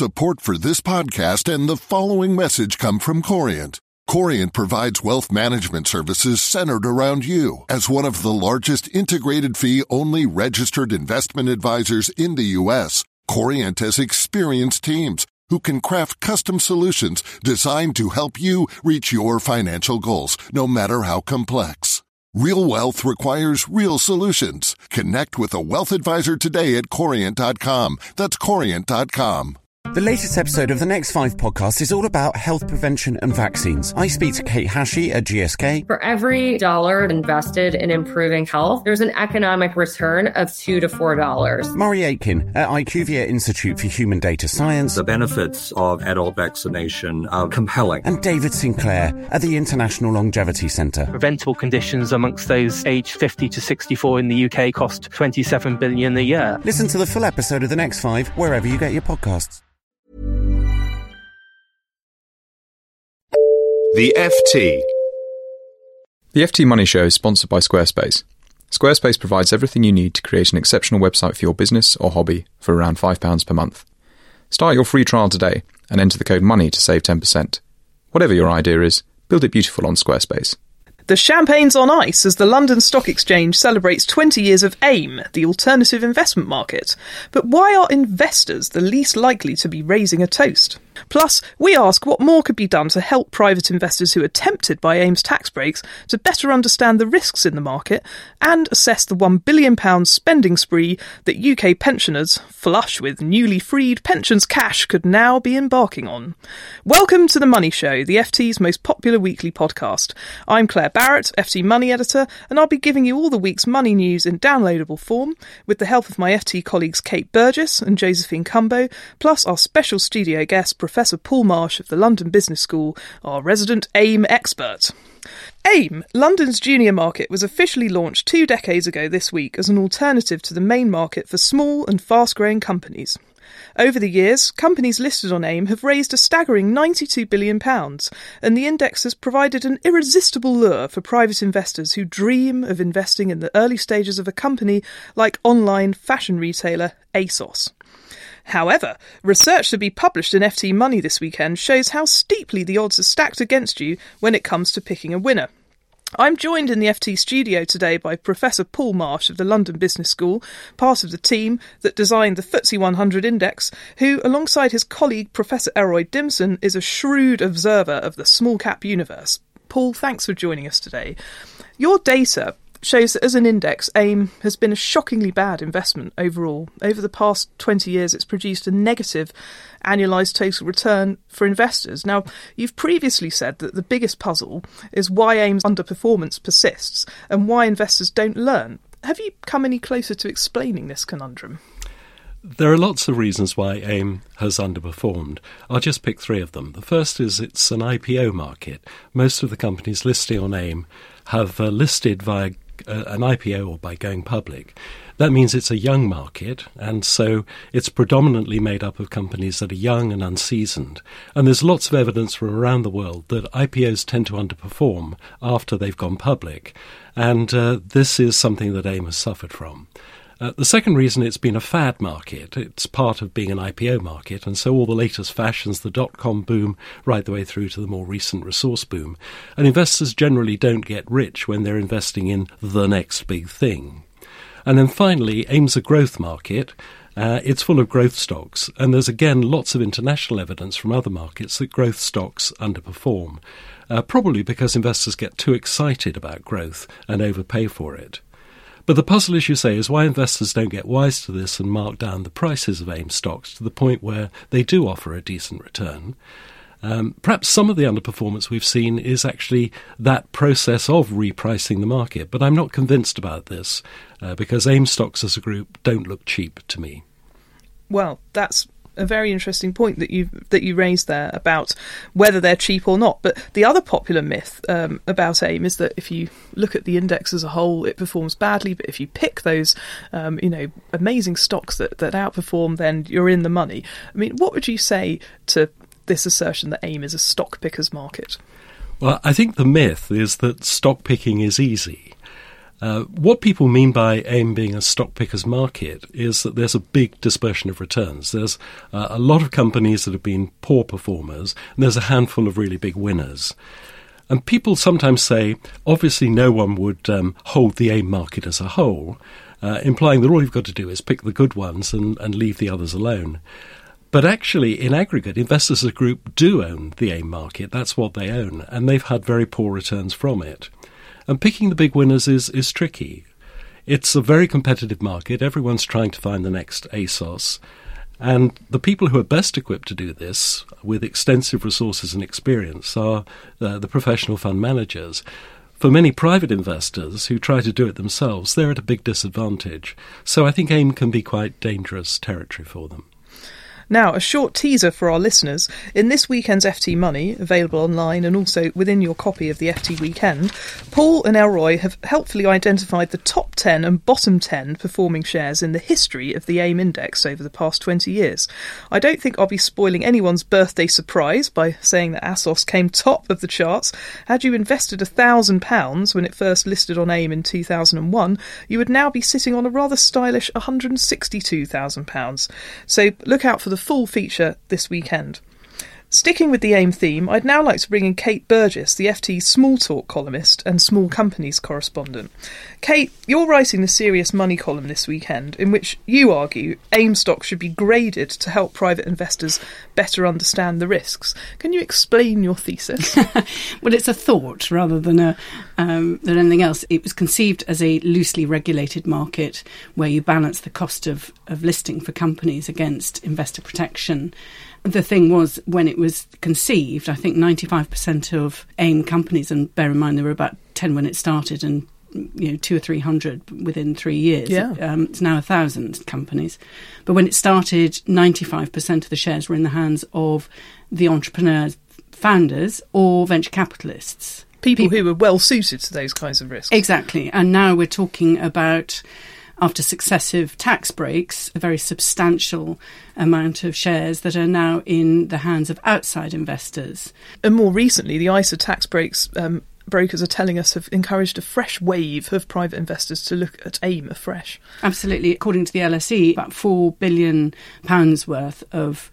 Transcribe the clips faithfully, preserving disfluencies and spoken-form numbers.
Support for this podcast and the following message come from Corient. Corient provides wealth management services centered around you. As one of the largest integrated fee-only registered investment advisors in the U S, Corient has experienced teams who can craft custom solutions designed to help you reach your financial goals, no matter how complex. Real wealth requires real solutions. Connect with a wealth advisor today at corient dot com. That's corient dot com. The latest episode of the Next Five podcast is all about health prevention and vaccines. I speak to Kate Hashey at G S K. For every dollar invested in improving health, there's an economic return of two to four dollars. Murray Aitken at IQVIA Institute for Human Data Science. The benefits of adult vaccination are compelling. And David Sinclair at the International Longevity Centre. Preventable conditions amongst those aged fifty to sixty-four in the U K cost twenty-seven billion dollars a year. Listen to the full episode of The Next Five wherever you get your podcasts. The F T. The F T Money Show is sponsored by Squarespace. Squarespace provides everything you need to create an exceptional website for your business or hobby for around five pounds per month. Start your free trial today and enter the code MONEY to save ten percent. Whatever your idea is, build it beautiful on Squarespace. The champagne's on ice as the London Stock Exchange celebrates twenty years of AIM, the alternative investment market. But why are investors the least likely to be raising a toast? Plus, we ask what more could be done to help private investors who are tempted by AIM's tax breaks to better understand the risks in the market and assess the one billion pounds spending spree that U K pensioners, flush with newly freed pensions cash, could now be embarking on. Welcome to The Money Show, the F T's most popular weekly podcast. I'm Claire Barrett, F T Money Editor, and I'll be giving you all the week's money news in downloadable form with the help of my F T colleagues Kate Burgess and Josephine Cumbo, plus our special studio guest, Professor Paul Marsh of the London Business School, our resident AIM expert. AIM, London's junior market, was officially launched two decades ago this week as an alternative to the main market for small and fast-growing companies. Over the years, companies listed on AIM have raised a staggering ninety-two billion pounds, and the index has provided an irresistible lure for private investors who dream of investing in the early stages of a company like online fashion retailer ASOS. However, research to be published in F T Money this weekend shows how steeply the odds are stacked against you when it comes to picking a winner. I'm joined in the F T studio today by Professor Paul Marsh of the London Business School, part of the team that designed the F T S E one hundred index, who, alongside his colleague Professor Elroy Dimson, is a shrewd observer of the small-cap universe. Paul, thanks for joining us today. Your data shows that as an index, AIM has been a shockingly bad investment overall. Over the past twenty years, it's produced a negative annualised total return for investors. Now, you've previously said that the biggest puzzle is why AIM's underperformance persists and why investors don't learn. Have you come any closer to explaining this conundrum? There are lots of reasons why AIM has underperformed. I'll just pick three of them. The first is it's an I P O market. Most of the companies listing on AIM have uh, listed via uh, an I P O or by going public. That means it's a young market, and so it's predominantly made up of companies that are young and unseasoned. And there's lots of evidence from around the world that I P Os tend to underperform after they've gone public, and uh, this is something that AIM has suffered from. Uh, the second reason, it's been a fad market. It's part of being an I P O market, and so all the latest fashions, the dot-com boom, right the way through to the more recent resource boom. And investors generally don't get rich when they're investing in the next big thing. And then finally, AIM's a growth market. Uh, it's full of growth stocks, and there's again lots of international evidence from other markets that growth stocks underperform, uh, probably because investors get too excited about growth and overpay for it. But the puzzle, as you say, is why investors don't get wise to this and mark down the prices of AIM stocks to the point where they do offer a decent return. Um, perhaps some of the underperformance we've seen is actually that process of repricing the market, but I'm not convinced about this uh, because AIM stocks as a group don't look cheap to me. Well, that's a very interesting point that you that you raised there about whether they're cheap or not. But the other popular myth um, about AIM is that if you look at the index as a whole, it performs badly. But if you pick those, um, you know, amazing stocks that, that outperform, then you're in the money. I mean, what would you say to this assertion that AIM is a stock picker's market? Well, I think the myth is that stock picking is easy. Uh, what people mean by AIM being a stock picker's market is that there's a big dispersion of returns. There's uh, a lot of companies that have been poor performers, and there's a handful of really big winners. And people sometimes say, obviously no one would um, hold the AIM market as a whole, uh, implying that all you've got to do is pick the good ones and, and leave the others alone. But actually, in aggregate, investors as a group do own the AIM market. That's what they own, and they've had very poor returns from it. And picking the big winners is, is tricky. It's a very competitive market. Everyone's trying to find the next ASOS. And the people who are best equipped to do this, with extensive resources and experience, are uh, the professional fund managers. For many private investors who try to do it themselves, they're at a big disadvantage. So I think AIM can be quite dangerous territory for them. Now, a short teaser for our listeners. In this weekend's F T Money, available online and also within your copy of the F T Weekend, Paul and Elroy have helpfully identified the top ten and bottom ten performing shares in the history of the AIM index over the past twenty years. I don't think I'll be spoiling anyone's birthday surprise by saying that ASOS came top of the charts. Had you invested one thousand pounds when it first listed on AIM in two thousand one, you would now be sitting on a rather stylish one hundred sixty-two thousand pounds. So look out for the full feature this weekend. Sticking with the AIM theme, I'd now like to bring in Kate Burgess, the F T Small Talk columnist and small companies correspondent. Kate, you're writing the Serious Money column this weekend, in which you argue AIM stocks should be graded to help private investors better understand the risks. Can you explain your thesis? Well, it's a thought rather than a um, than anything else. It was conceived as a loosely regulated market where you balance the cost of, of listing for companies against investor protection. The thing was, when it was conceived, I think ninety-five percent of AIM companies, and bear in mind there were about ten when it started and you know two or three hundred within three years. Yeah. Um, it's now a thousand companies. But when it started, ninety-five percent of the shares were in the hands of the entrepreneurs, founders or venture capitalists. People, People who were well suited to those kinds of risks. Exactly. And now we're talking about, after successive tax breaks, a very substantial amount of shares that are now in the hands of outside investors. And more recently, the I S A tax breaks um, brokers are telling us have encouraged a fresh wave of private investors to look at AIM afresh. Absolutely. According to the L S E, about four billion pounds worth of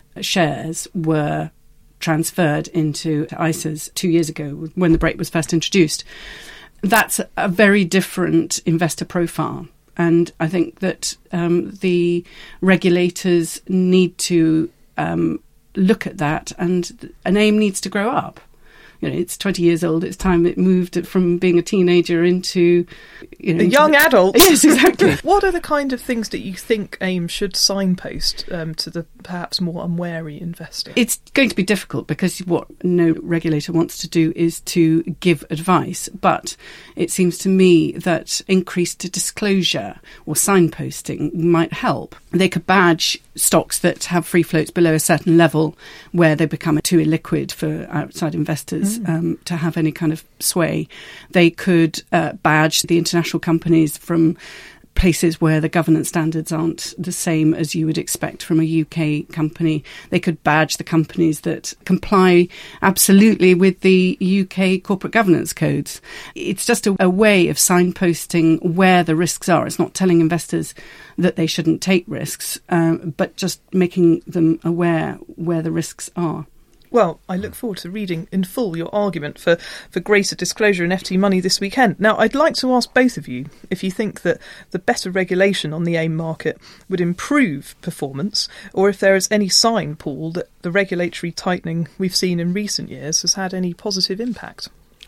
shares were transferred into I S As two years ago when the break was first introduced. That's a very different investor profile. And I think that um, the regulators need to um, look at that, and an AIM needs to grow up. You know, it's twenty years old. It's time it moved from being a teenager into, you know, a young the, adult. Yes, exactly. What are the kind of things that you think AIM should signpost um, to the perhaps more unwary investor? It's going to be difficult because what no regulator wants to do is to give advice. But it seems to me that increased disclosure or signposting might help. They could badge stocks that have free floats below a certain level where they become too illiquid for outside investors mm. um, to have any kind of sway. They could uh, badge the international companies from places where the governance standards aren't the same as you would expect from a U K company. They could badge the companies that comply absolutely with the U K corporate governance codes. It's just a, a way of signposting where the risks are. It's not telling investors that they shouldn't take risks, um, but just making them aware where the risks are. Well, I look forward to reading in full your argument for, for greater disclosure in F T Money this weekend. Now, I'd like to ask both of you if you think that the better regulation on the AIM market would improve performance, or if there is any sign, Paul, that the regulatory tightening we've seen in recent years has had any positive impact.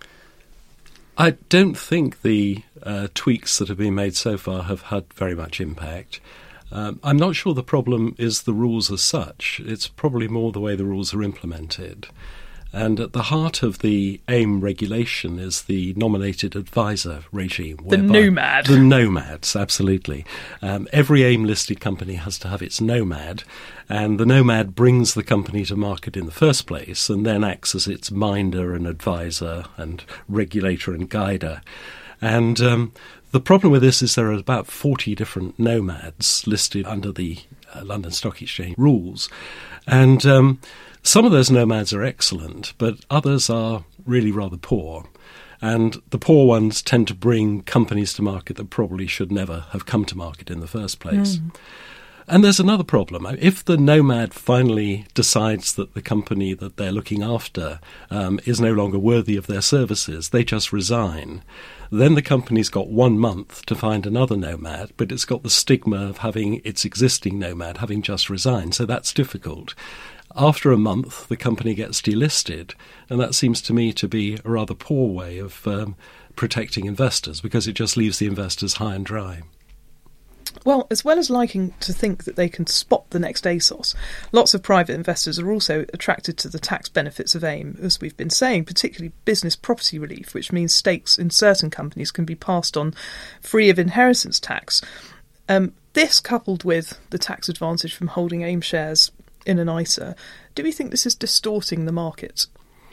I don't think the uh, tweaks that have been made so far have had very much impact. Um, I'm not sure the problem is the rules as such. It's probably more the way the rules are implemented. And at the heart of the AIM regulation is the nominated advisor regime. The nomad. The nomads, absolutely. Um, every AIM-listed company has to have its nomad, and the nomad brings the company to market in the first place and then acts as its minder and advisor and regulator and guider. And um, the problem with this is there are about forty different nomads listed under the uh, London Stock Exchange rules. And um, some of those nomads are excellent, but others are really rather poor. And the poor ones tend to bring companies to market that probably should never have come to market in the first place. Mm. And there's another problem. If the nomad finally decides that the company that they're looking after um, is no longer worthy of their services, they just resign. Then the company's got one month to find another nomad, but it's got the stigma of having its existing nomad having just resigned, so that's difficult. After a month, the company gets delisted, and that seems to me to be a rather poor way of um, protecting investors, because it just leaves the investors high and dry. Well, as well as liking to think that they can spot the next ASOS, lots of private investors are also attracted to the tax benefits of AIM, as we've been saying, particularly business property relief, which means stakes in certain companies can be passed on free of inheritance tax. Um, this, coupled with the tax advantage from holding AIM shares in an I S A, do we think this is distorting the market?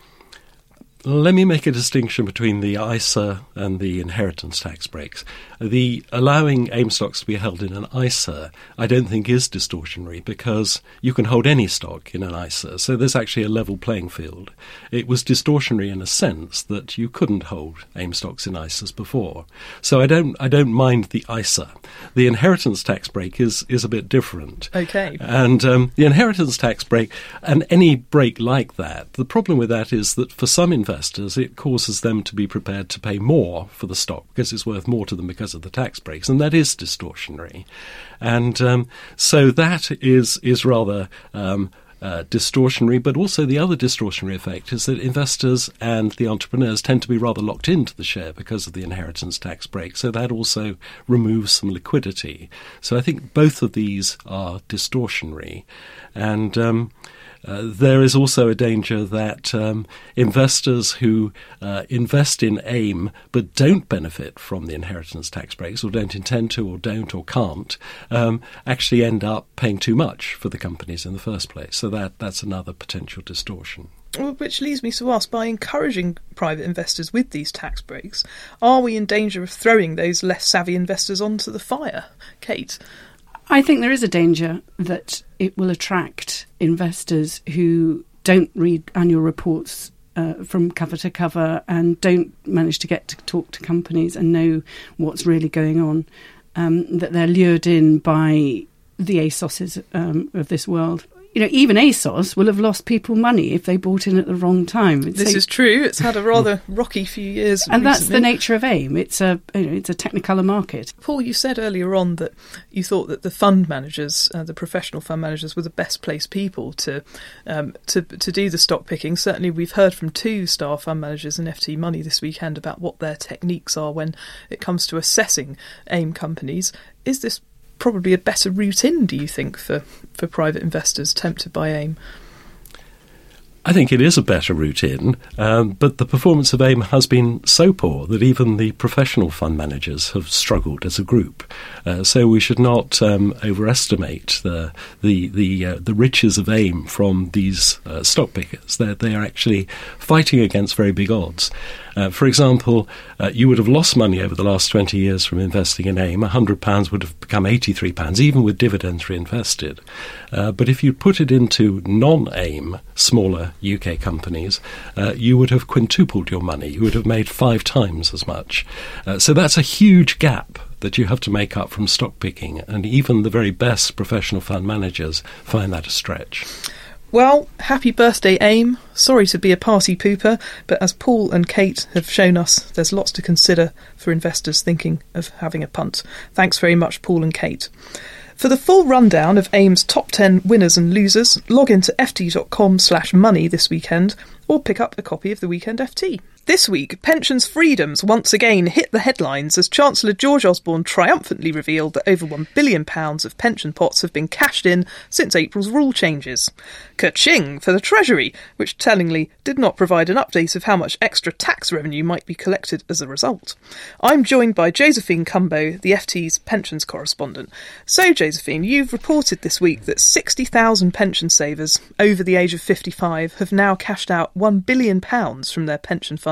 Let me make a distinction between the I S A and the inheritance tax breaks. The allowing AIM stocks to be held in an I S A, I don't think is distortionary, because you can hold any stock in an I S A, so there's actually a level playing field. It was distortionary in a sense that you couldn't hold AIM stocks in I S As before. So I don't I don't mind the I S A. The inheritance tax break is, is a bit different. Okay. And um, the inheritance tax break, and any break like that, the problem with that is that for some investors, investors, it causes them to be prepared to pay more for the stock because it's worth more to them because of the tax breaks, and that is distortionary. And um, so that is is rather um, uh, distortionary, but also the other distortionary effect is that investors and the entrepreneurs tend to be rather locked into the share because of the inheritance tax break, so that also removes some liquidity. So I think both of these are distortionary. And um, Uh, there is also a danger that um, investors who uh, invest in AIM but don't benefit from the inheritance tax breaks, or don't intend to, or don't, or can't, um, actually end up paying too much for the companies in the first place. So that that's another potential distortion. Well, which leads me to ask, by encouraging private investors with these tax breaks, are we in danger of throwing those less savvy investors onto the fire? Kate? I think there is a danger that it will attract investors who don't read annual reports uh, from cover to cover and don't manage to get to talk to companies and know what's really going on, um, that they're lured in by the ASOSes um, of this world. You know, even ASOS will have lost people money if they bought in at the wrong time. This so, is true. It's had a rather rocky few years, and recently. That's the nature of AIM. It's a you know, it's a technicolor market. Paul, you said earlier on that you thought that the fund managers, uh, the professional fund managers, were the best placed people to um, to to do the stock picking. Certainly, we've heard from two star fund managers in F T Money this weekend about what their techniques are when it comes to assessing AIM companies. Is this probably a better route in, do you think, for, for private investors tempted by AIM? I think it is a better route in, um, but the performance of AIM has been so poor that even the professional fund managers have struggled as a group. Uh, so we should not um, overestimate the the the, uh, the riches of AIM from these uh, stock pickers. They're, they are actually fighting against very big odds. Uh, for example, uh, you would have lost money over the last twenty years from investing in AIM. one hundred pounds would have become eighty-three pounds, even with dividends reinvested. Uh, but if you put it into non-AIM, smaller U K companies, uh, you would have quintupled your money. You would have made five times as much. Uh, so that's a huge gap that you have to make up from stock picking, and even the very best professional fund managers find that a stretch. Well, happy birthday, AIM. Sorry to be a party pooper, but as Paul and Kate have shown us, there's lots to consider for investors thinking of having a punt. Thanks very much, Paul and Kate. For the full rundown of AIM's top ten winners and losers, log into ft.com slash money this weekend, or pick up a copy of the Weekend F T. This week, pensions freedoms once again hit the headlines as Chancellor George Osborne triumphantly revealed that over one billion pounds of pension pots have been cashed in since April's rule changes. Ka-ching for the Treasury, which tellingly did not provide an update of how much extra tax revenue might be collected as a result. I'm joined by Josephine Cumbo, the F T's pensions correspondent. So, Josephine, you've reported this week that sixty thousand pension savers over the age of fifty-five have now cashed out one billion pounds from their pension fund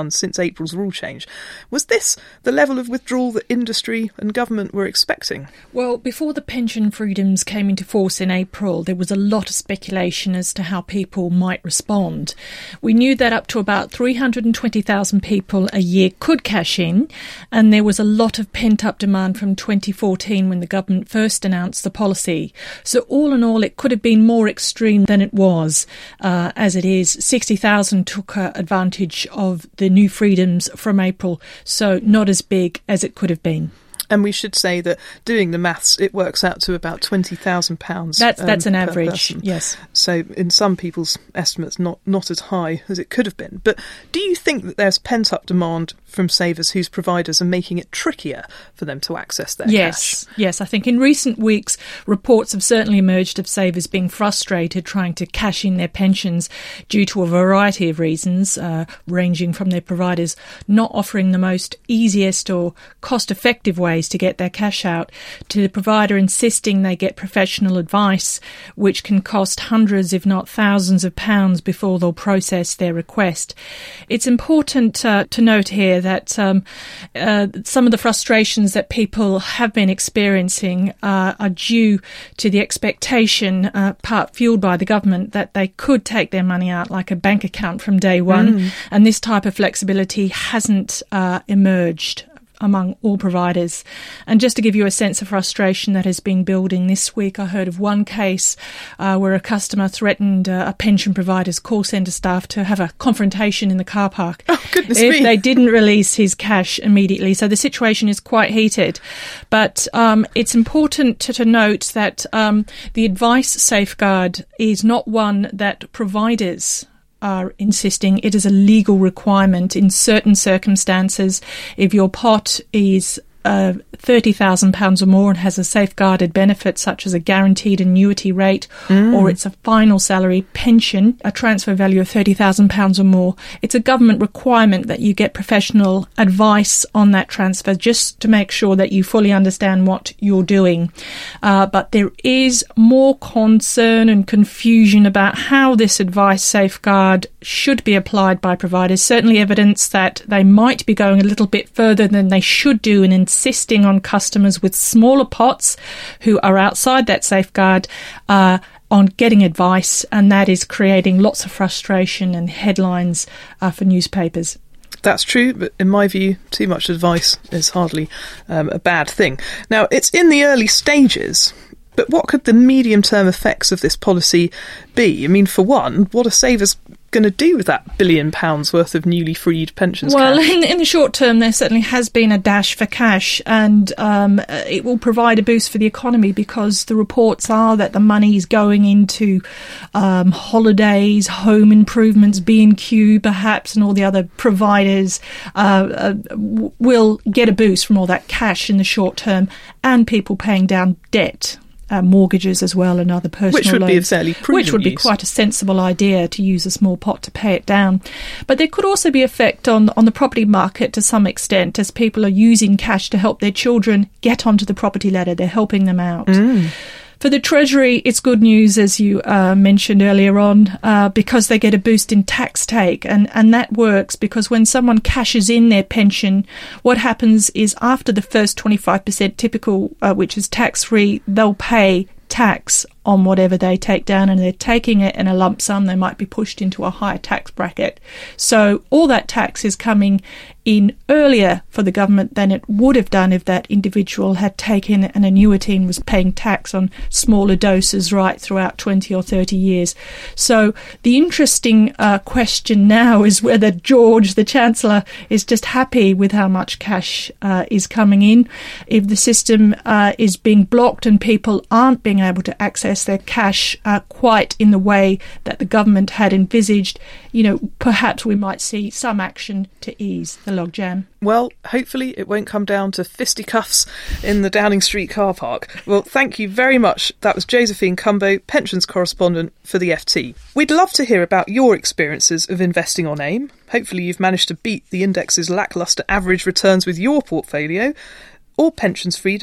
funds since April's rule change. Was this the level of withdrawal that industry and government were expecting? Well, before the pension freedoms came into force in April, there was a lot of speculation as to how people might respond. We knew that up to about three hundred twenty thousand people a year could cash in, and there was a lot of pent-up demand from twenty fourteen when the government first announced the policy. So all in all, it could have been more extreme than it was. Uh, as it is, sixty thousand took uh, advantage of the new freedoms from April, so not as big as it could have been. And we should say that doing the maths, it works out to about twenty thousand pounds. That's that's um, an per average, person. yes. So in some people's estimates, not not as high as it could have been. But do you think that there's pent-up demand from savers whose providers are making it trickier for them to access their yes, cash? Yes, I think in recent weeks, reports have certainly emerged of savers being frustrated trying to cash in their pensions due to a variety of reasons, uh, ranging from their providers not offering the most easiest or cost-effective ways to get their cash out, to the provider insisting they get professional advice, which can cost hundreds, if not thousands of pounds before they'll process their request. It's important uh, to note here that um, uh, some of the frustrations that people have been experiencing uh, are due to the expectation, uh, part fueled by the government, that they could take their money out like a bank account from day one, mm. and this type of flexibility hasn't uh, emerged among all providers. And just to give you a sense of frustration that has been building this week, I heard of one case uh, where a customer threatened uh, a pension provider's call centre staff to have a confrontation in the car park oh, goodness if me. they didn't release his cash immediately. So the situation is quite heated. But um, it's important to, to note that um, the advice safeguard is not one that providers are insisting. It is a legal requirement in certain circumstances. If your pot is uh, thirty thousand pounds or more and has a safeguarded benefit such as a guaranteed annuity rate, mm. or it's a final salary pension, a transfer value of thirty thousand pounds or more, it's a government requirement that you get professional advice on that transfer just to make sure that you fully understand what you're doing. Uh, but there is more concern and confusion about how this advice safeguard should be applied by providers. Certainly evidence that they might be going a little bit further than they should do and insisting on customers with smaller pots who are outside that safeguard uh, on getting advice, and that is creating lots of frustration and headlines uh, for newspapers. That's true, but in my view, too much advice is hardly um, a bad thing. Now, it's in the early stages, but what could the medium-term effects of this policy be? I mean, for one, what are savers going to do with that billion pounds worth of newly freed pensions well, cash? in, in the short term, there certainly has been a dash for cash, and um, it will provide a boost for the economy because the reports are that the money is going into um, holidays, home improvements, B and Q perhaps, and all the other providers uh, uh, w- will get a boost from all that cash in the short term, and people paying down debt. Uh, mortgages as well and other personal Which would loans, be a fairly prudent Which would be use. quite a sensible idea to use a small pot to pay it down. But there could also be effect on, on the property market to some extent as people are using cash to help their children get onto the property ladder. They're helping them out. Mm. For the Treasury, it's good news, as you uh, mentioned earlier on, uh, because they get a boost in tax take. And, and that works because when someone cashes in their pension, what happens is after the first twenty-five percent typical, uh, which is tax-free, they'll pay tax on whatever they take down, and they're taking it in a lump sum. They might be pushed into a higher tax bracket. So all that tax is coming in earlier for the government than it would have done if that individual had taken an annuity and was paying tax on smaller doses right throughout twenty or thirty years. So the interesting uh, question now is whether George, the Chancellor, is just happy with how much cash uh, is coming in. If the system uh, is being blocked and people aren't being able to access their cash uh, quite in the way that the government had envisaged, you know, perhaps we might see some action to ease the logjam. Well, hopefully it won't come down to fisticuffs in the Downing Street car park. Well, thank you very much. That was Josephine Cumbo, pensions correspondent for the F T. We'd love to hear about your experiences of investing on AIM. Hopefully you've managed to beat the index's lacklustre average returns with your portfolio, or pensions freedoms,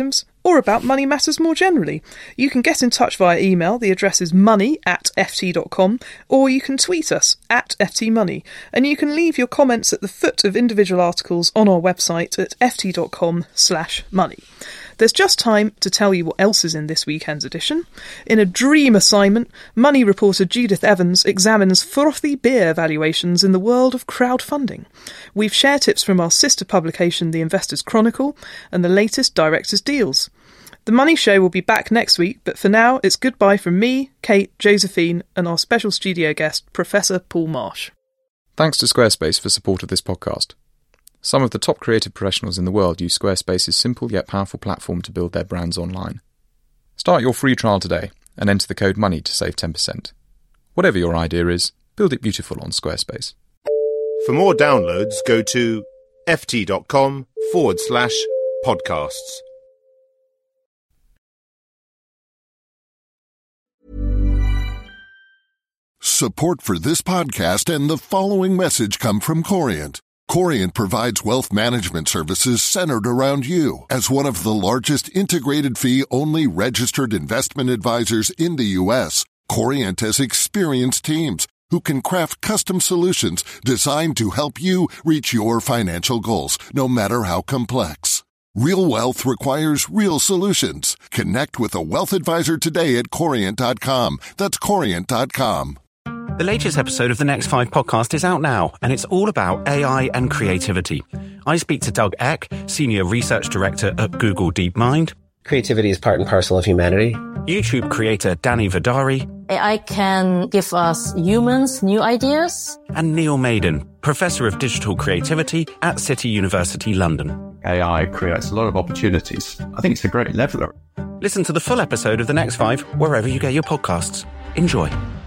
or about money matters more generally. You can get in touch via email. The address is money at f t dot com, or you can tweet us at f t money, and you can leave your comments at the foot of individual articles on our website at f t dot com slash money. There's just time to tell you what else is in this weekend's edition. In a dream assignment, Money reporter Judith Evans examines frothy beer valuations in the world of crowdfunding. We've share tips from our sister publication, The Investors Chronicle, and the latest director's deals. The Money Show will be back next week, but for now, it's goodbye from me, Kate, Josephine, and our special studio guest, Professor Paul Marsh. Thanks to Squarespace for support of this podcast. Some of the top creative professionals in the world use Squarespace's simple yet powerful platform to build their brands online. Start your free trial today and enter the code MONEY to save ten percent. Whatever your idea is, build it beautiful on Squarespace. For more downloads, go to ft.com forward slash podcasts. Support for this podcast and the following message come from Corient. Corient provides wealth management services centered around you. As one of the largest integrated fee-only registered investment advisors in the U S, Corient has experienced teams who can craft custom solutions designed to help you reach your financial goals, no matter how complex. Real wealth requires real solutions. Connect with a wealth advisor today at corient dot com. That's corient dot com. The latest episode of the Next Five podcast is out now, and it's all about A I and creativity. I speak to Doug Eck, Senior Research Director at Google DeepMind. Creativity is part and parcel of humanity. YouTube creator Danny Vidari. A I can give us humans new ideas. And Neil Maiden, Professor of Digital Creativity at City University London. A I creates a lot of opportunities. I think it's a great leveler. Listen to the full episode of The Next Five wherever you get your podcasts. Enjoy.